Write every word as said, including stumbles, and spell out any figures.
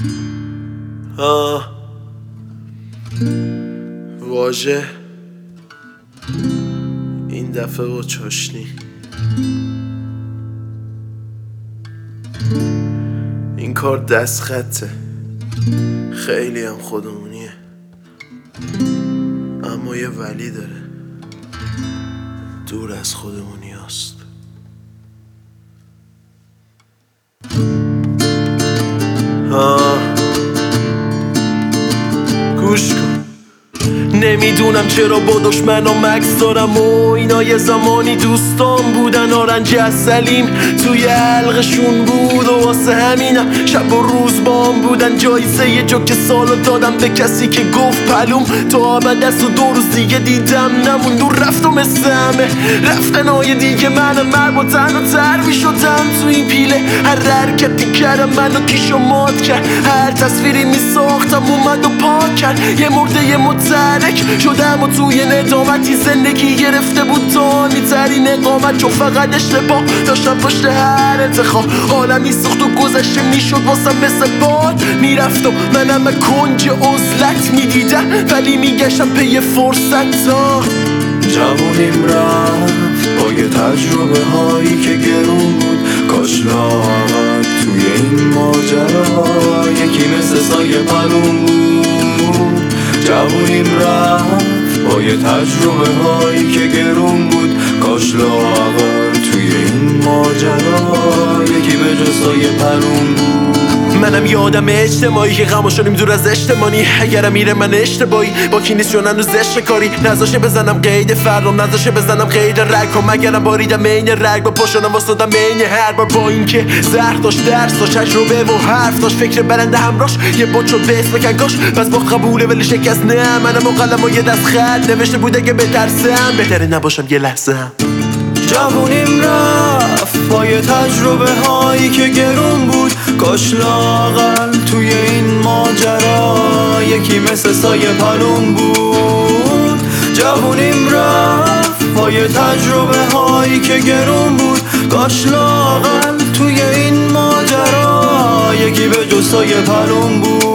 آه واژه این دفعه با چاشنی. این کار دست خطه، خیلی هم خودمونیه، اما یه ولی داره، دور از خودمونی هست. آه گوش کن، نمیدونم چرا با دشمنام عکس دارم و اینا یه زمانی دوستان بودن. آرنج اصلیم توی حلقشون بود و واسه همینم شب و روز با هم بودن. جایزه یه جوک سالو دادم به کسی که گفت پلوم تا ابد است و دو روز دیگه دیدم نمون. دور رفت و مثل همه رفتنهای دیگه منم مرد با تن و تر می شدم تو این پیله. هر حرکتی کردم منو کیشو مات کرد، هر تصویری می ساختم اومد و پاک کرد. یه مرده یه مترک شدم و توی ندامتی زندگی گرفته بود دانی ترین اقامت، چون فقط اشتباه داشتم پشت هر انتخاب. عالمی سخت و گذشته میشد واسم مثل باد میرفت و منم کنج عزلت میدیدم، ولی میگشتم پی فرصت. تا جوونیم رفت با یه تجربه هایی که گرون بود، کاش لاغر توی این ماجرا یکی مثل سایه پلون بود. جوونیم رفت با یه تجربه هایی که گرون بود، کاش لاغر توی این ماجرا یکی به جز سایه پلون بود. منم یادم اجتماعی که غما شدیم دور از اجتماعی. اگرم میره من اشتباهی با کی نیست چون هنوز زشت کاری نذاشه بزنم قید فردام، نذاشه بزنم قید رگم. اگرم باریدم عین رگ با پاشونم واسدم عین هر بار. با اینکه زهر داشت درس داشت تجربه و حرف داشت، فکر برنده همراش یه بوت شد به اسم کنکاش. پس با قبوله ولی شکست نه، منم و قلم و یه دست خط نوشته بوده که بترسم بهتره نباشم یه لحظه هم. جوونیم رفت با یه تجربه هایی که گرون بود، کاش لاغر توی این ماجرا یکی مثل سایه پلون بود. جوونیم رفت با یه تجربه هایی که گرون بود، کاش لاغر توی این ماجرا یکی به جز سایه پلون بود.